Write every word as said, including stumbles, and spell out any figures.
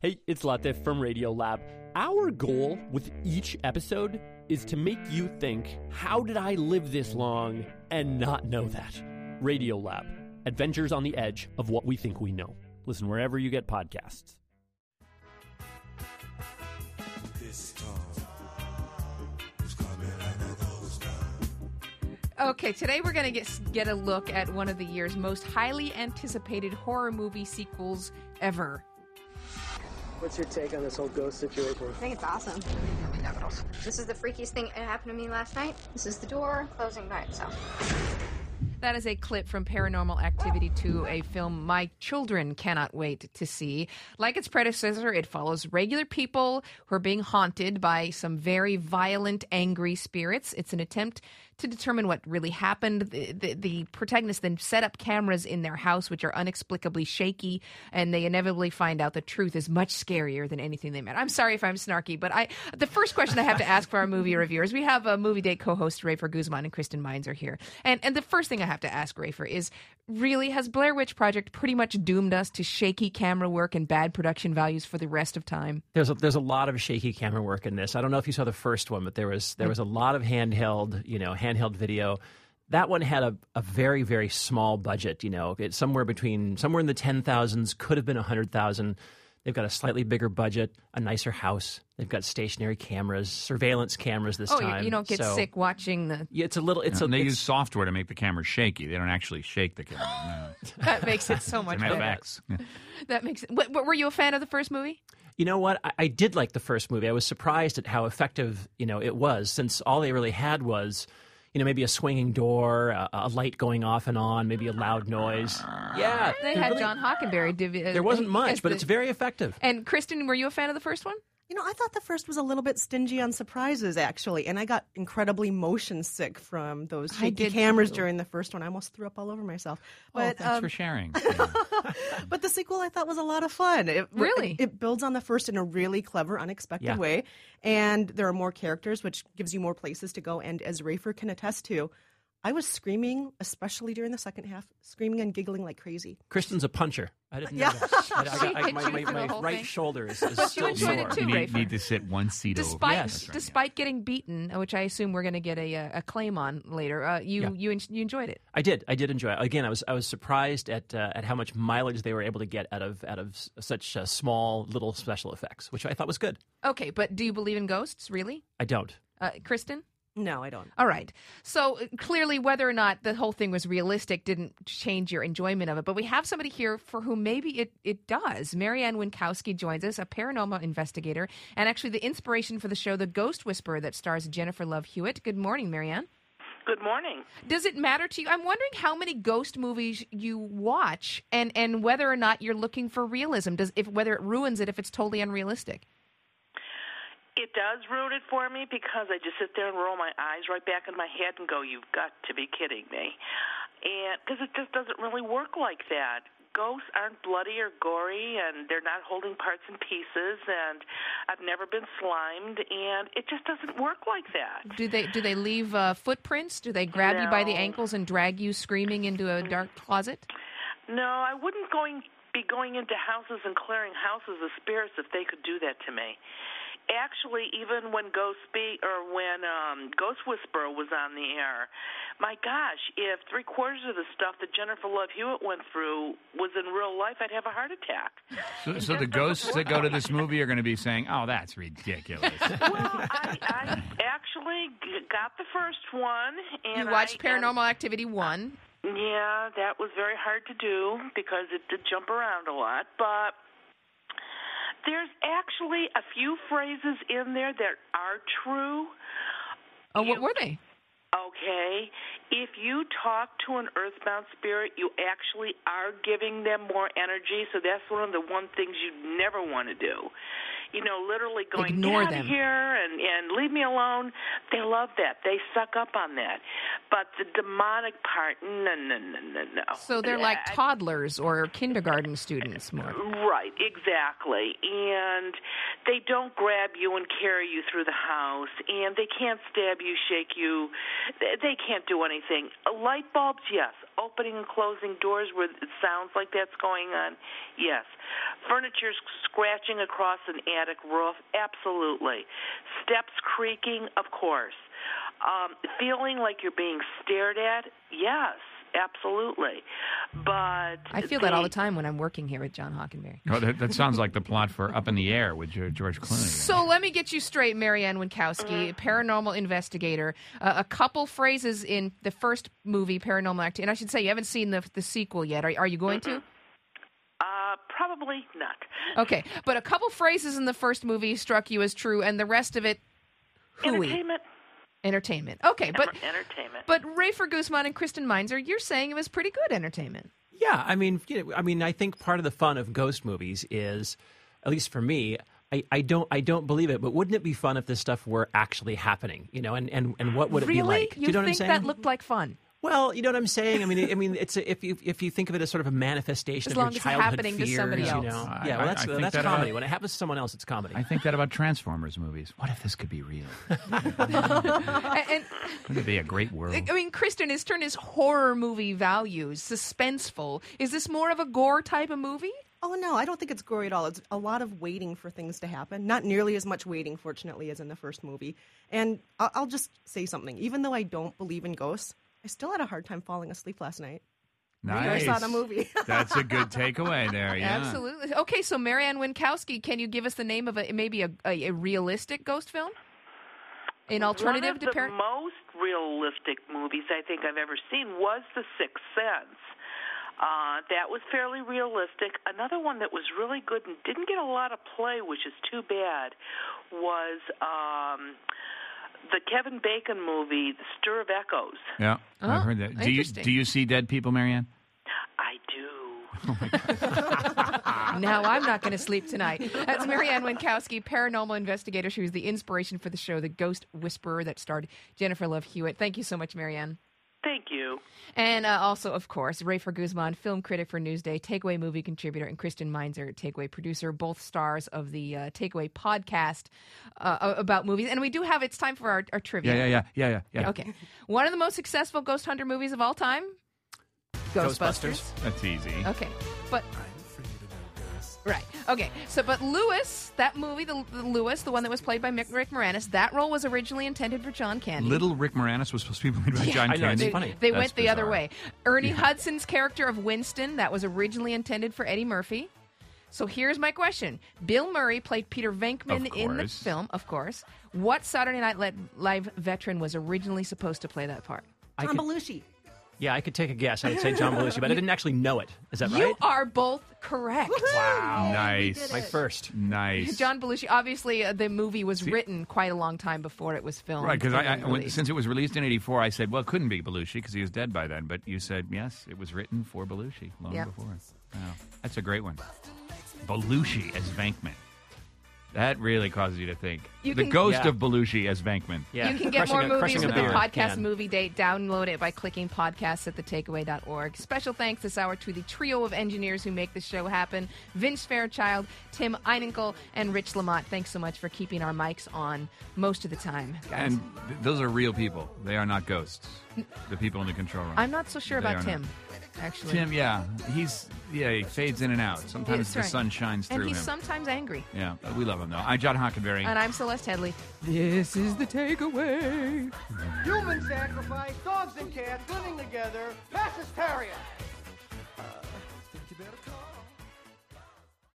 Hey, it's Latif from Radiolab. Our goal with each episode is to make you think, how did I live this long and not know that? Radiolab, adventures on the edge of what we think we know. Listen wherever you get podcasts. Okay, today we're going to get get a look at one of the year's most highly anticipated horror movie sequels ever. What's your take on this whole ghost situation? I think it's awesome. This is the freakiest thing that happened to me last night. This is the door closing by itself. That is a clip from Paranormal Activity two, a film my children cannot wait to see. Like its predecessor, it follows regular people who are being haunted by some very violent, angry spirits. It's an attempt to determine what really happened. The, the, the protagonists then set up cameras in their house, which are inexplicably shaky, and they inevitably find out the truth is much scarier than anything they met. I'm sorry if I'm snarky, but I the first question I have to ask for our movie reviewers, we have a Movie Date co-host Rafer Guzman and Kristen Mines are here. And, and the first thing I have to ask Rafer is, really, has Blair Witch Project pretty much doomed us to shaky camera work and bad production values for the rest of time? There's a, there's a lot of shaky camera work in this. I don't know if you saw the first one, but there was there was a lot of handheld, you know, handheld video. That one had a, a very, very small budget, you know. It's somewhere between, somewhere in the ten thousands, could have been one hundred thousand. They've got a slightly bigger budget, a nicer house. They've got stationary cameras, surveillance cameras this oh, time. You, you don't get so, sick watching the... Yeah, it's a little... It's no, a, they it's, use software to make the camera shaky. They don't actually shake the camera. No. That makes it so much better. Effects. Yeah. That makes it... What, were you a fan of the first movie? You know what? I, I did like the first movie. I was surprised at how effective, you know, it was, since all they really had was... You know, maybe a swinging door, a, a light going off and on, maybe a loud noise. Yeah. They had really, John Hockenberry. Div- there wasn't much, but the, it's very effective. And Kristen, were you a fan of the first one? You know, I thought the first was a little bit stingy on surprises, actually, and I got incredibly motion sick from those shaky cameras too. During the first one. I almost threw up all over myself. But, oh, thanks um, for sharing. But the sequel I thought was a lot of fun. It, really? It, it builds on the first in a really clever, unexpected yeah. way, and there are more characters, which gives you more places to go, and as Rafer can attest to, I was screaming, especially during the second half, screaming and giggling like crazy. Kristen's a puncher. I didn't know Yeah. that. I, I, She I, hit my you my, through the my whole right thing. shoulder is, is But you still enjoyed sore. it too, you need, Rafer. need to sit one seat Despite over. Yes. despite getting beaten, which I assume we're going to get a, a claim on later, uh, you Yeah. you you enjoyed it. I did. I did enjoy it. Again, I was I was surprised at uh, at how much mileage they were able to get out of out of s- such uh, small little special effects, which I thought was good. Okay, but do you believe in ghosts? Really, I don't. uh, Kristen? No, I don't. All right. So uh, clearly, whether or not the whole thing was realistic didn't change your enjoyment of it. But we have somebody here for whom maybe it, it does. Marianne Winkowski joins us, a paranormal investigator, and actually the inspiration for the show The Ghost Whisperer that stars Jennifer Love Hewitt. Good morning, Marianne. Good morning. Does it matter to you? I'm wondering how many ghost movies you watch and, and whether or not you're looking for realism. Does if whether it ruins it if it's totally unrealistic. It does ruin it for me because I just sit there and roll my eyes right back in my head and go, you've got to be kidding me. And because it just doesn't really work like that. Ghosts aren't bloody or gory, and they're not holding parts and pieces, and I've never been slimed, and it just doesn't work like that. Do they do they leave uh, footprints? Do they grab you by the No. ankles and drag you screaming into a dark closet? No, I wouldn't going be going into houses and clearing houses of spirits if they could do that to me. Actually, even when Ghost Speak or when um, Ghost Whisperer was on the air, my gosh, if three quarters of the stuff that Jennifer Love Hewitt went through was in real life, I'd have a heart attack. So, so the ghosts that go to this movie are going to be saying, "Oh, that's ridiculous." Well, I, I actually g- got the first one, and You watched I, Paranormal Activity one. And, yeah, that was very hard to do because it did jump around a lot, but there's actually a few phrases in there that are true. Oh, what You- were they? Okay, if you talk to an earthbound spirit, you actually are giving them more energy, so that's one of the one things you never want to do. You know, literally going, Ignore get out them. of here and, and leave me alone. They love that. They suck up on that. But the demonic part, no, no, no, no, no. So they're like I- toddlers or kindergarten students more. Right, exactly. And they don't grab you and carry you through the house, and they can't stab you, shake you. They they can't do anything. Light bulbs, yes. opening and closing doors where it sounds like that's going on? Yes. Furniture scratching across an attic roof? Absolutely. Steps creaking? Of course. Um, feeling like you're being stared at? Yes. Absolutely. But I feel the, that all the time when I'm working here with John Hockenberry. Oh, that, that sounds like the plot for Up in the Air with George Clooney. So let me get you straight, Marianne Winkowski, paranormal investigator. Uh, a couple phrases in the first movie, Paranormal Activity, and I should say you haven't seen the the sequel yet. Are, are you going to? Uh, probably not. Okay, but a couple phrases in the first movie struck you as true, and the rest of it, hooey. Entertainment. Entertainment. Okay, but entertainment. But Rafer Guzman and Kristen Meinzer, you're saying it was pretty good entertainment. Yeah, I mean, you know, I mean, I think part of the fun of ghost movies is, at least for me, I, I don't I don't believe it, but wouldn't it be fun if this stuff were actually happening? You know, and, and, and what would it really? be like? You Do you know what I'm think saying? that looked like fun? Well, you know what I'm saying. I mean, I mean, it's a, if you if you think of it as sort of a manifestation As of long your as it's childhood happening to fears, somebody you else. know? I- yeah, well, I- that's I think that's that comedy. about- When it happens to someone else, it's comedy. I think that about Transformers movies. What if this could be real? and, and Wouldn't it be a great world? I mean, Kristen, his turn is horror movie values, suspenseful. Is this more of a gore type of movie? Oh, no, I don't think it's gory at all. It's a lot of waiting for things to happen. Not nearly as much waiting, fortunately, as in the first movie. And I'll, I'll just say something. Even though I don't believe in ghosts, I still had a hard time falling asleep last night. Nice. I saw the movie. That's a good takeaway there, yeah. Absolutely. Okay, so Marianne Winkowski, can you give us the name of a maybe a, a, a realistic ghost film? An alternative One of to the Par- most realistic movies I think I've ever seen was The Sixth Sense. Uh, that was fairly realistic. Another one that was really good and didn't get a lot of play, which is too bad, was um, the Kevin Bacon movie, The Stir of Echoes. Yeah, Oh, I've heard that. Do you interesting. do you see dead people, Marianne? I do. Now I'm not going to sleep tonight. That's Marianne Winkowski, paranormal investigator. She was the inspiration for the show The Ghost Whisperer that starred Jennifer Love Hewitt. Thank you so much, Marianne. Thank you. And uh, also, of course, Rafer Guzman, film critic for Newsday, Takeaway movie contributor, and Kristen Meinzer, Takeaway producer, both stars of the uh, Takeaway podcast uh, about movies. And we do have, it's time for our, our trivia. Yeah, yeah, yeah, yeah, yeah. yeah. Okay. One of the most successful ghost hunter movies of all time? Ghostbusters. Ghostbusters. That's easy. Okay. But... Right. Okay. So, but Lewis, that movie, the, the Lewis, the one that was played by Mick, Rick Moranis, that role was originally intended for John Candy. Little Rick Moranis was supposed to be played by John I know, it's Candy. funny. They That's went the other bizarre. way. Ernie Yeah. Hudson's character of Winston, that was originally intended for Eddie Murphy. So here's my question. Bill Murray played Peter Venkman Of in the course. film, of course. What Saturday Night Live veteran was originally supposed to play that part? I Tom could, Belushi. yeah, I could take a guess. I would say John Belushi, but I didn't actually know it. Is that You right? are both correct. Wow. Nice. My first. Nice. John Belushi. Obviously, uh, the movie was written quite a long time before it was filmed. Right, because I, I and when, released. since it was released in eighty-four, I said, well, it couldn't be Belushi because he was dead by then. But you said, yes, it was written for Belushi long Yep. before. Wow. That's a great one. Belushi as Venkman. That really causes you to think. You the can- ghost Yeah. of Belushi as Venkman. Yeah. You can get Crushing more a- movies crushing a with the beer. podcast Can. movie date. Download it by clicking podcasts at the takeaway dot org. Special thanks this hour to the trio of engineers who make the show happen. Vince Fairchild, Tim Einenkel, and Rich Lamont. Thanks so much for keeping our mics on most of the time, guys. And th- those are real people. They are not ghosts. The people in the control room. I'm not so sure They about are Tim, not. actually. Tim, yeah. He's, yeah, he fades in and out. Sometimes That's the right. sun shines And through he's him. sometimes angry. Yeah, but we love him, though. I'm John Hockenberry. And I'm Celeste Headley. This is the takeaway. Human sacrifice, dogs and cats living together, mass hysteria.